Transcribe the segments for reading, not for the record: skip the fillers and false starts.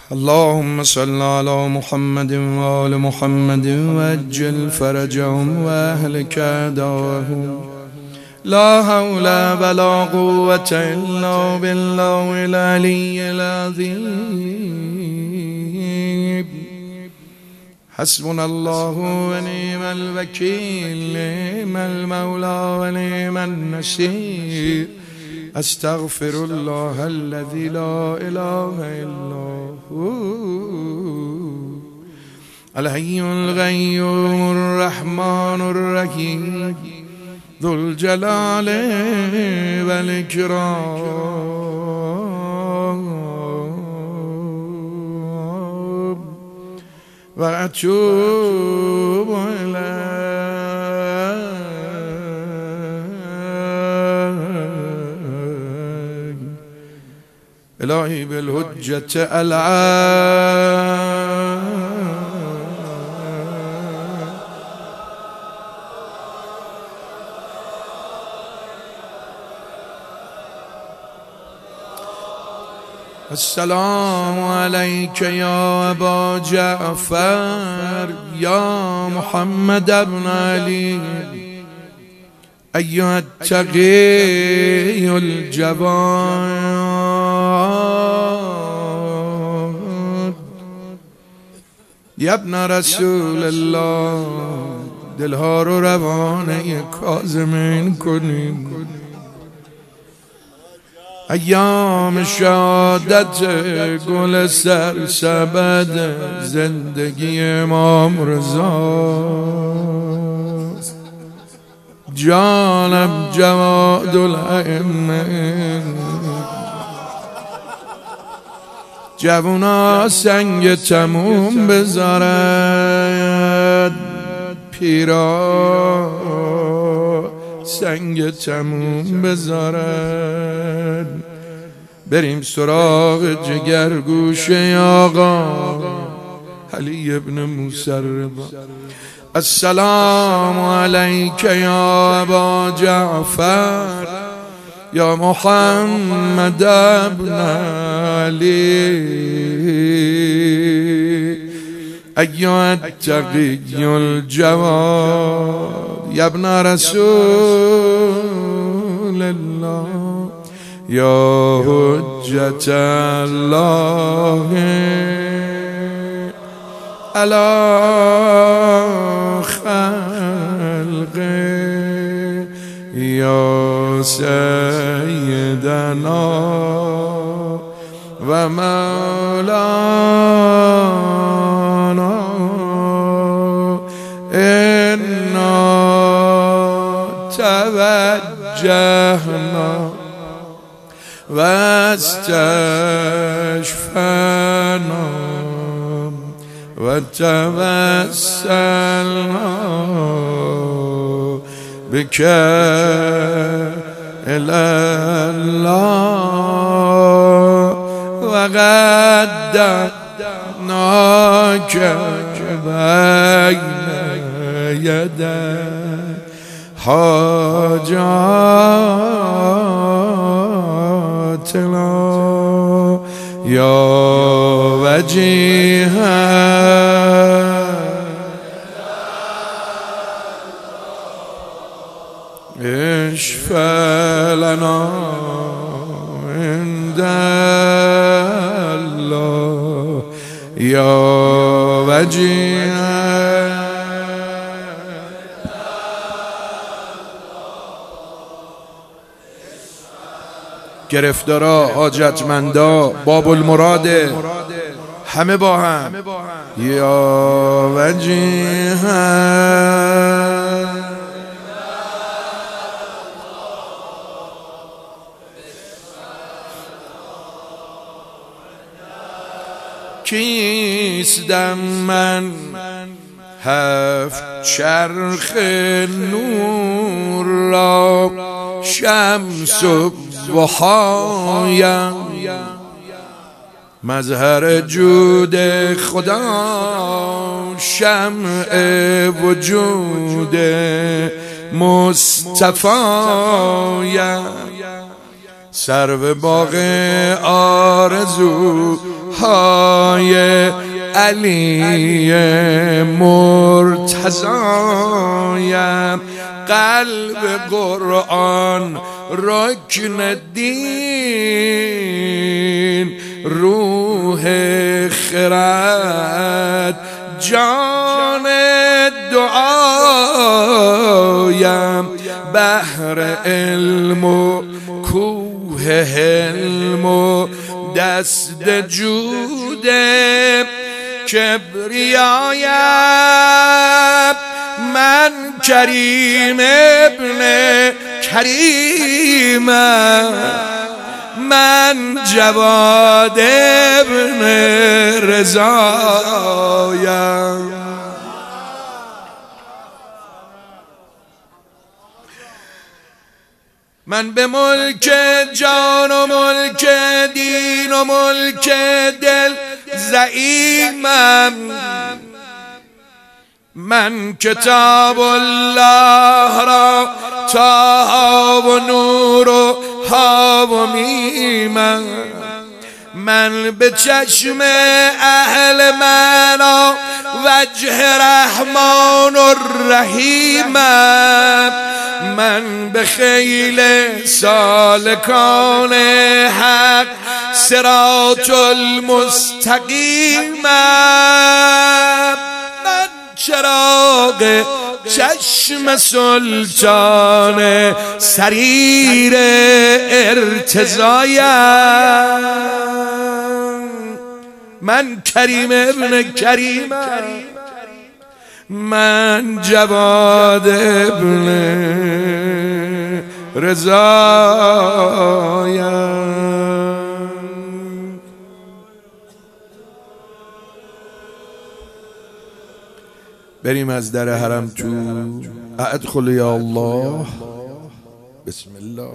اللهم صل على محمد وآل محمد وعجل فرجهم وأهلك أعداءهم. لا حول ولا قوة إلا بالله العلي العظيم. حسبنا الله ونعم الوكيل، نعم المولى ونعم النصير. أستغفر الله الذي لا إله إلا هو الحي القيوم الرحمن الرحيم ذو الجلال والإكرام. وأتوب إليه. إلهي بالهجة العام السلام عليك يا أبا جعفر يا محمد بن علي أيها التقي الجواد يا ابن رسول الله. دلها رو روانه کاظمین کنیم. ایام شهادت گل سرسبد زندگی امام رضاست. جانم جواد الائمه. جوونا سنگ تموم بذارد، پیرا سنگ تموم بذارد. بریم سراغ جگرگوش آقا علی ابن موسی رضا. السلام عليك يا أبا جعفر يا محمد بن علي أيها التقي الجواد يا ابن رسول الله يا حجة الله على خلقه يا سيدنا ومولانا إنا توجهنا واستشفعنا وتوسلنا بك إلى الله وقدمناك بين يدي حاجاتنا يا وجيها اشفع لنا عند الله يا وجيها. گرفتارا، حاجتمندا، باب المراد همه با هم یا وجیها کیستم من هفت چرخ نور را شمس و ضحایم مظهر جود خدا شمع وجود مصطفایم سرو باغ آرزوهای علی مرتضایم، قلب قرآن رکن دین، روح خرد جان دعایم، بحر علم و کوه حلم و دست جود کبریایم، من کریم ابن کریمم، من جواد ابن رضایم. من به ملک جان و ملک دین و ملک دل زعیمم، من کتاب الله را تا و نور و ها و میمم، من به چشم اهل معنا وجه رحمان الرحیمم، من به خیل سالکان حق صراط المستقیمم، من چراغ چشم سلطان سریر ارتضایم، من کریم ابن کریمم، من جواد ابن رضایم. بریم از در حرم تو. ادخل یا الله. بسم الله.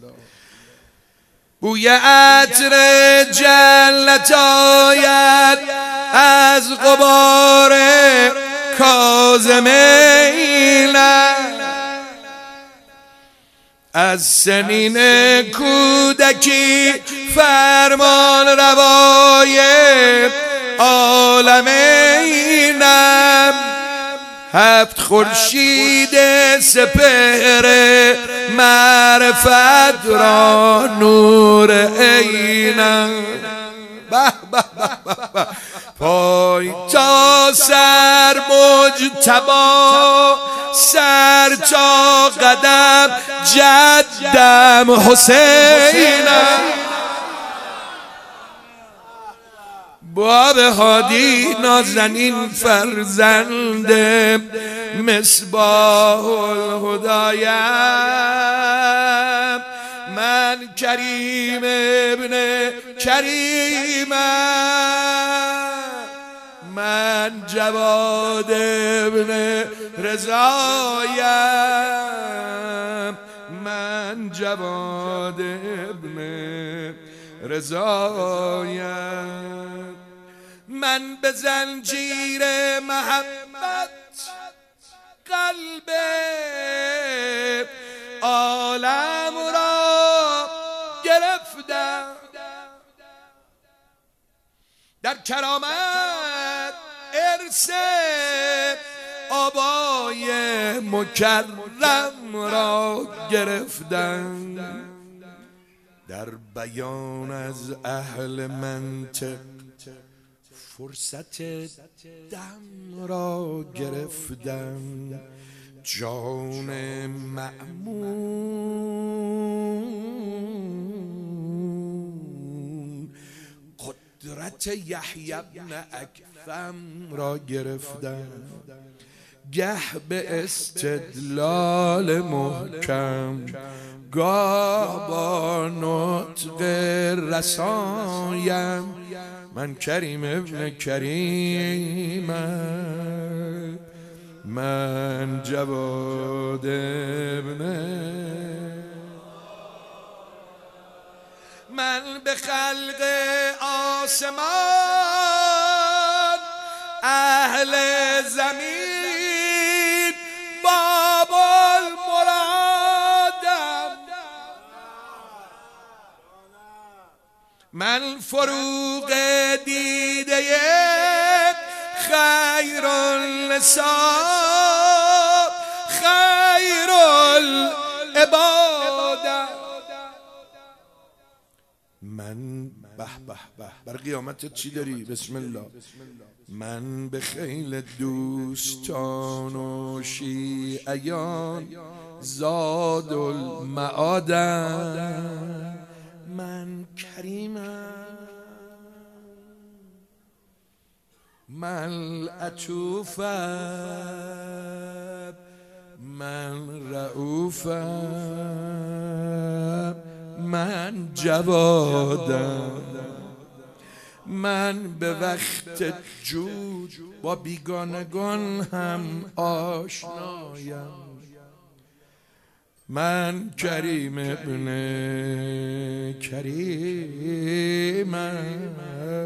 بوی عطر جنت آید از غبار کاظمینم، از سنین کودکی فرمان روای عالمینم، هفت خورشید سپهر معرفت را نور عینم، پای تا سر مجتبی، سر تا قدم جدم حسینم، باب هادی نازنین فرزند مصباح الهدایم، من کریم ابن کریمم، من جواد ابن رضایم، من جواد ابن رضایم، من به زنجیر محبت قلب عالم را گرفتم، در کرامت ارث آبای مکرم را گرفتم، در بیان از اهل منطق فرصت دم را گرفتم، جان مأمون قدرت یحیی بن اکثم را گرفتم، گه به استدلال محکم، گاه با نطق رسایم، من کریم ابن کریمم، من جواد ابن، من به خلق آسمان اهل زمین باب المرادم، من فروغ دیده خیر النساء خیر العباده. من به به به بر قیامت چی داری؟ بسم الله. من به خیل دوستان و شیعیان زاد المعادم. من کریمم، من عطوفم، من رؤوفم، من جوادم. من به وقت جود با بیگانگان هم آشنایم. من کریم ابن کریمم،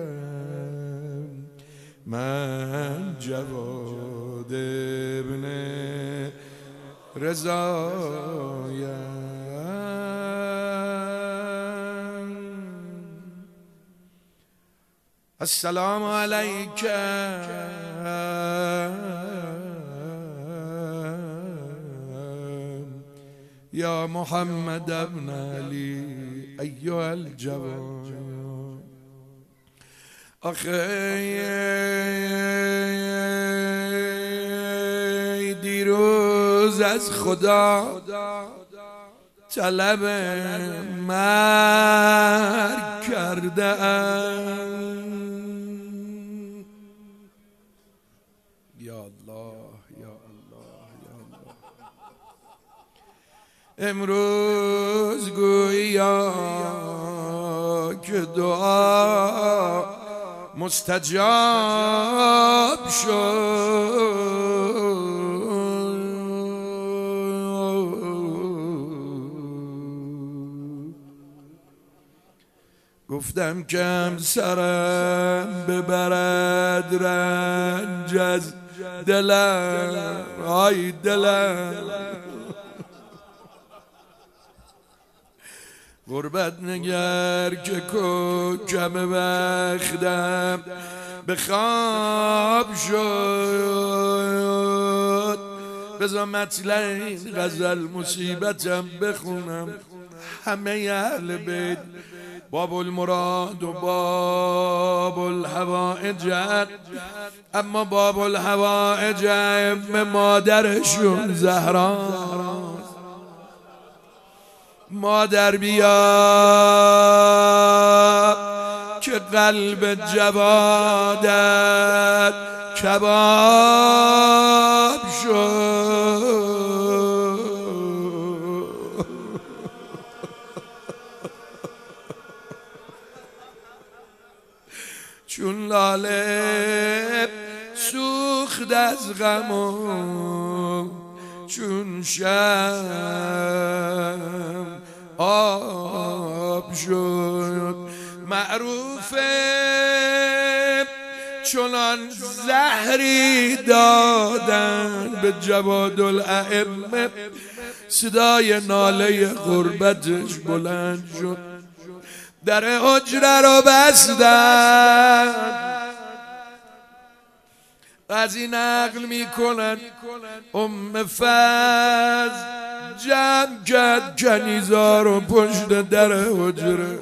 من جواد ابن رضایم. السلام علیک یا محمد ابن علی ایها الجوان. آخه دیروز از خدا طلب مرگ کرده ام. یا الله یا الله یا الله. امروز گویا که دعا مستجاب شد. گفتم که همسرم ببرد رنج از دلم، آی دلم. غربت نگر که کوکب بختم به خواب شد. بذار مطلع این غزل مصیبتم بخونم. همه اهل بیت باب المراد و باب الحوائج، اما باب الحوائج ام مادرشون زهرا. مادر بیا که قلب جوادت کباب شد. چون لاله سوخت از غم و چون شم آب شد. معروفه چنان زهری دادن به جواد الائمه، صدای ناله غربتش بلند شد. در حجره رو بستن. از این نقل میکنن ام فضل جمع کرد کنیزا رو پشت در حجره.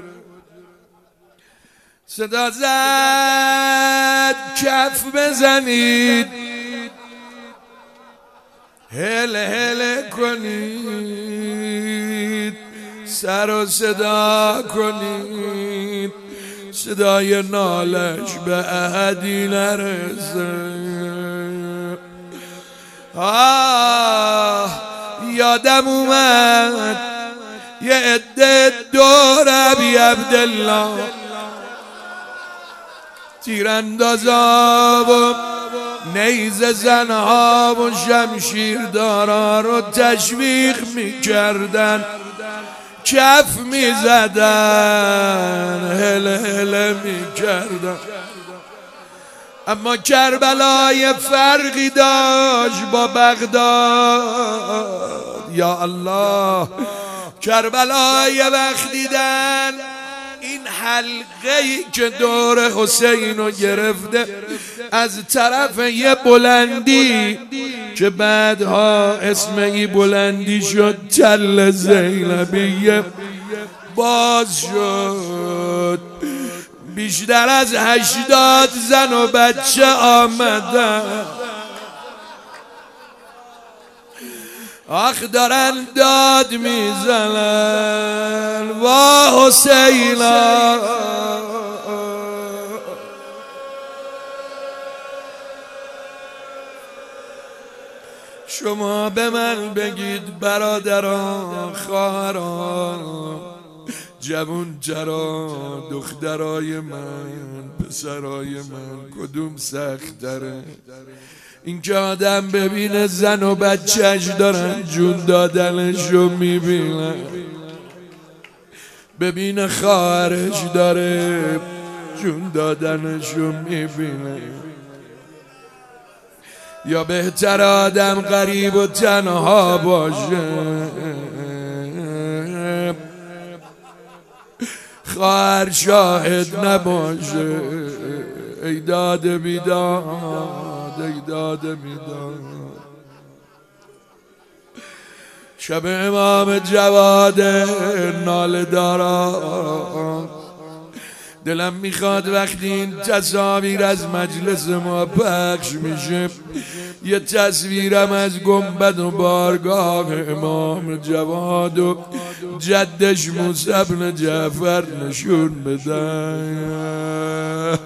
صدا زد کف بزنید، هل هل کنید، سر و صدا کنید. صدای نالش به احدی نرسه. یادم اومد یه عده دور ابی عبدالله تیراندازا و نیزه زنها و شمشیردارا رو تشویق میکردن، کف میزدن، هل هل میکردن. اما کربلای فرقی داشت با بغداد. یا الله، کربلای وقت دیدن این حلقه‌ای که دور حسین رو گرفته از طرف یه بلندی که بعدها اسم این بلندی شد تل زینبیه باز شد. بیشتر از 80 زن و بچه آمدن، آخ دارن داد میزنن وا حسینا. شما به من بگید برادران، خواهران، جوون جرا، دخترای من، پسرای من، کدوم سخت داره؟ این که آدم ببینه زن و بچهش دارن جون دادنشو میبینه، ببینه خواهرش داره جون دادنشو میبینه، یا بهتر آدم غریب و تنها باشه، خواهر شاهد نباشه. ای داد بیداد، ای داد بیداد. شب امام جواد ناله دارا، دلم میخواد وقتی این تصاویر از مجلس ما پخش میشه یه تصویرم از گنبد و بارگاه امام جواد و جدش موسی بن جعفر نشون بدن.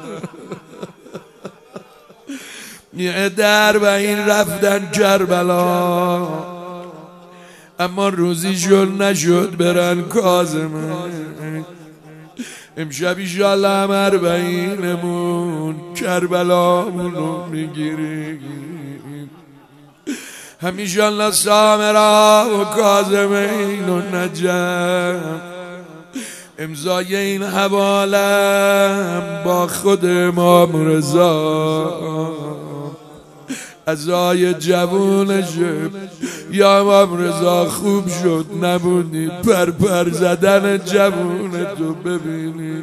یه در و این رفتن کربلا، اما روزیشون نشد برن کاظمه. امشب ایشالله هم اربعینمون کربلامونو میگیریم، هم ایشالله سامرا و کاظمین و نجم. امضای این حوالم با خود امام رضا، عزای جوونشه. یا امام رضا خوب شد نبودی پر پر زدن جوونتو ببینی.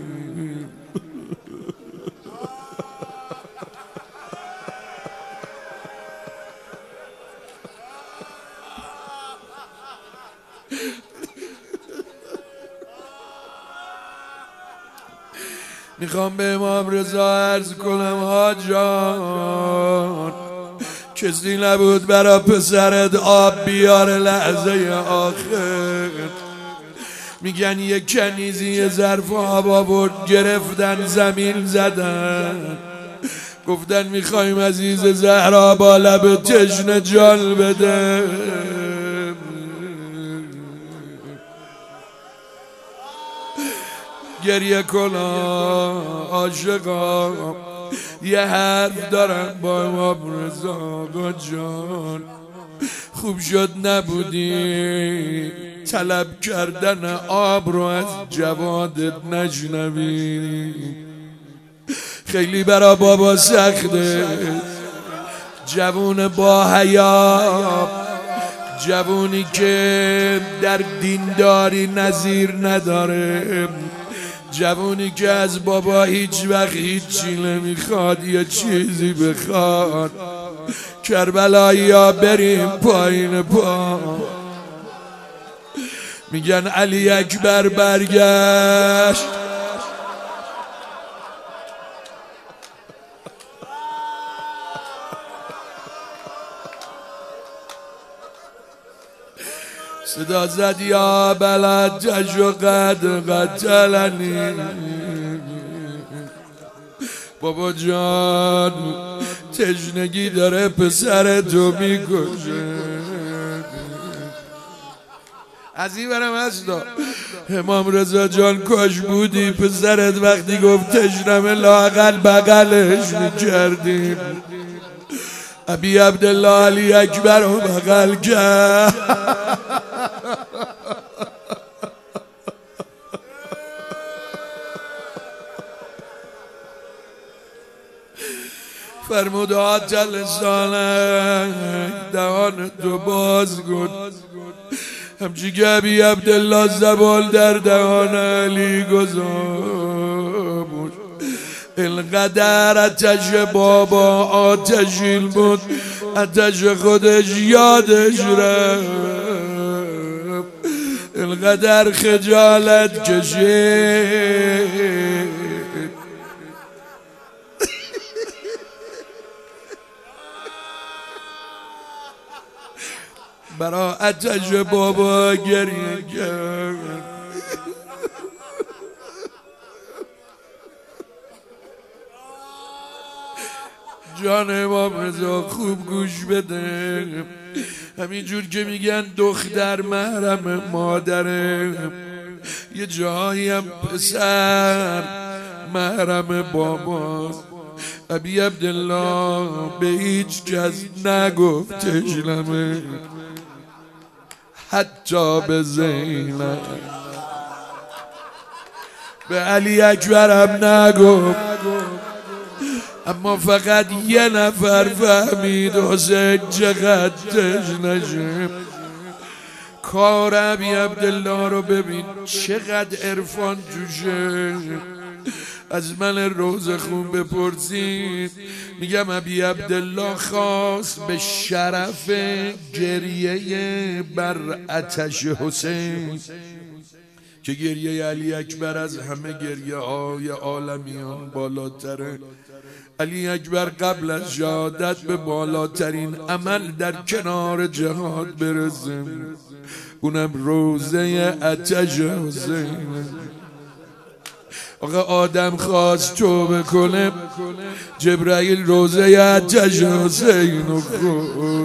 میخوام به امام رضا عرض کنم حاجان، کسی نبود برا پسرت آب بیاره لحظه آخر. میگن یه کنیزی یه ظرف آب آورد، گرفتن زمین زدن، گفتن میخوایم عزیز زهرا با لب تشنه جان بده. گریه کنا عاشقا، یه حرف دارم با امام رضا. آقا جان خوب شد نبودی طلب کردن آب رو از جوادت نشنوی. خیلی برا بابا سخته، جوون با حیا، جوونی که در دینداری نظیر نداره، جوونی که از بابا هیچ وقت هیچی نمیخواد یه چیزی بخواد. کربلایی ها بریم پایین پا، میگن علی اکبر برگشت. صدا زد یا بلد جشو قد قتلنی. بابا جان تشنگی داره پسر تو میکشه. از این برم هستا امام رضا جان کاش بودی پسرت وقتی گفت تشنمه لااقل بغلش میکردیم. ابی عبدالله علی اکبر رو بغل کرد. فرمود آت لسانک، دهان تو باز کن. همچی که ابی عبدالله زبال در دهان علی گذاشت. اینقدر آتش بابا آتشین بود، آتش خودش یادش رفت، اینقدر خجالت کشید. برا آتش بابا گریه کرد. جان امام رضا خوب گوش بده، همینجور که میگن دختر محرم مادره، یه جایی هم پسر محرم باباست. ابی عبدالله به هیچ کس نگفتش نمه، حتی به زینب، به علی اکبرم نگفت. اما فقط یه نفر فهمید حسین چقدر تشنشه. کار ابی عبدالله رو ببین چقدر عرفان توشه. از من روزخون بپرسید، میگم ابی عبدالله خواست به شرف گریه بر آتش حسین، که گریه علی اکبر از همه گریه های عالمیان بالاتره. علی اکبر قبل از شهادت به بالاترین عمل در کنار جهاد برسه، اونم روزه آتش حسین. آقا آدم خواست توبه کنه، جبرائیل روزه آتش حسین رو خود.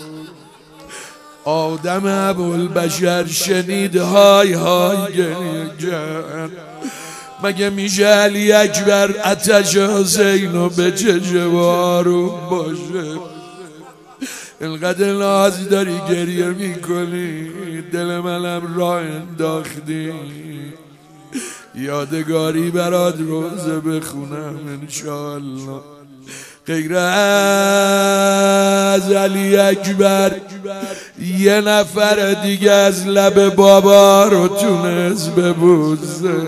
آدم ابوالبشر شنید های های گریه کرد. مگه میشه علی اکبر آتش حسین رو به چشم آروم باشه؟ اینقدر ناز داری گریه میکنی، دل منم راه انداختی، یادگاری برات روزه بخونم انشالله. غیر از علی اکبر یه نفر دیگه از لب بابا رو تونست ببوسه،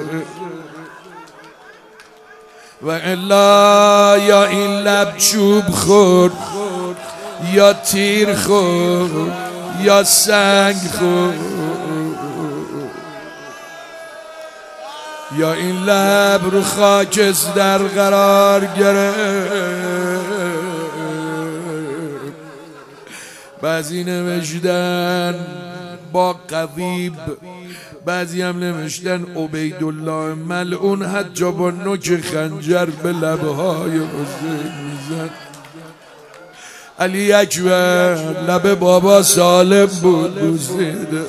و الا یا این لب چوب خورد، یا تیر خورد، یا سنگ خورد، یا این لب رو خاکستر قرار گرفت. بعضی نوشتن با قویب، بعضی هم نوشتن عبیدالله ملعون حتی با نوک خنجر به لبهای حسین میزد. علی اکبر لب بابا سالم بود بوسیده.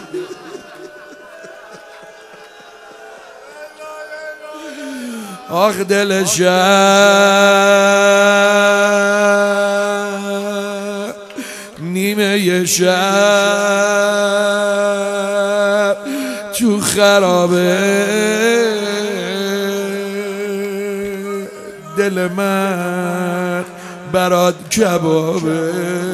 آخ دل شب، نیمه شب تو خرابه، دل من برات کبابه.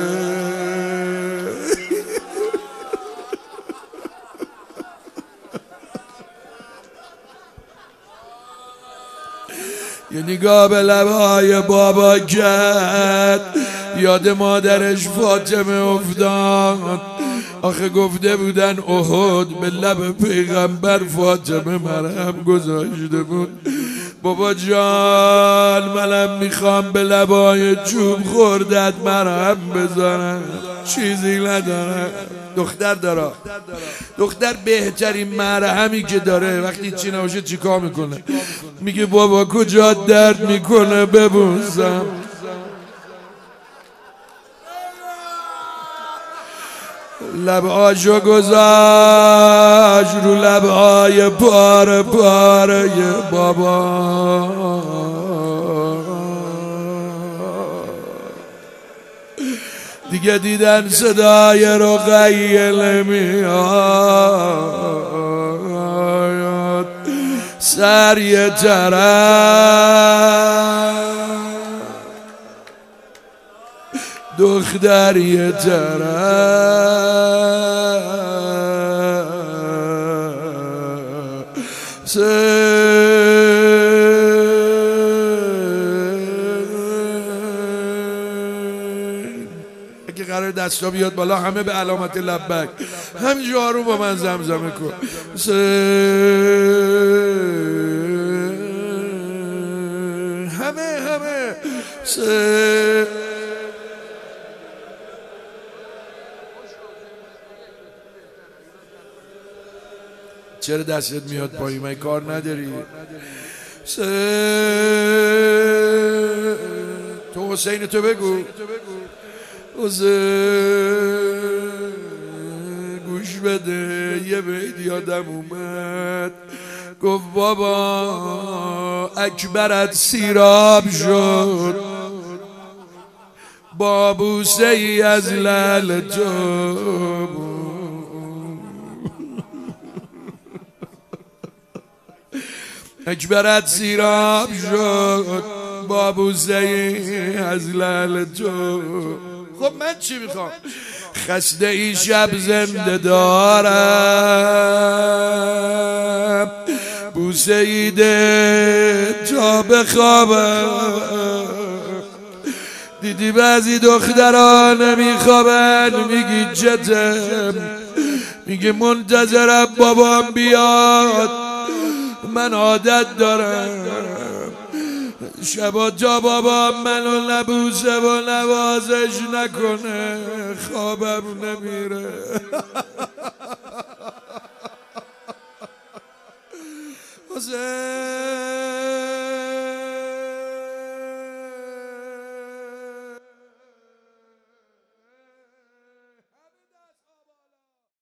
یه نگاه به لبهای بابا کرد، یاد مادرش فاطمه افتاد. آخه گفته بودن احد به لب پیغمبر فاطمه مرهم گذاشته بود. بابا جان منم میخوام به لبای چوب خوردت مرهم بزنم، چیزی ندارم. دختر داره، دختر بهترین مرهمی که داره وقتی چی نباشه چیکار میکنه؟ میگه بابا کجا درد میکنه ببوسم. لبهاشو گذاشت رو لبهای پاره پاره بابا. دیگه دیدن صدای رقیه نمیاد، سر یه طرف دختر یه طرف. اگه قرار دستا بیاد بالا همه به علامت لبک هم جارو با من زمزمه کن. همه چرا دستت میاد پایین؟ من کار نداری؟ تو حسین تو بگو. گوش بده، یه بیت یادم اومد، گفت بابا اکبرت سیراب شد، با بوسه ای از لعل تو. اکبرت سیراب شد، با بوسه ای از لعل تو. خب من چی میخوام؟ خسته ای شب زنده دارم، بوسه ای ده تا بخوابم. دیدی بعضی دخترها نمیخوابن، میگی جتم، میگی منتظرم بابام بیاد. من عادت دارم شبا تا بابا منو نبوسه و نوازش نکنه خوابم نمیره. حسین